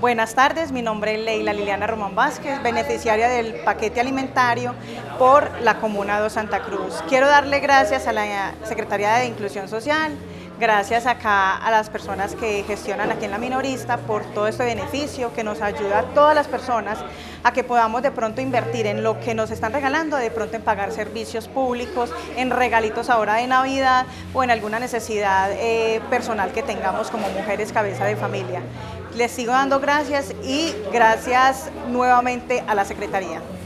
Buenas tardes, mi nombre es Leila Liliana Román Vázquez, beneficiaria del paquete alimentario por la Comuna de Santa Cruz. Quiero darle gracias a la Secretaría de Inclusión Social, gracias acá a las personas que gestionan aquí en La Minorista por todo este beneficio que nos ayuda a todas las personas a que podamos de pronto invertir en lo que nos están regalando, de pronto en pagar servicios públicos, en regalitos ahora de Navidad o en alguna necesidad personal que tengamos como mujeres cabeza de familia. Les sigo dando gracias y gracias nuevamente a la Secretaría.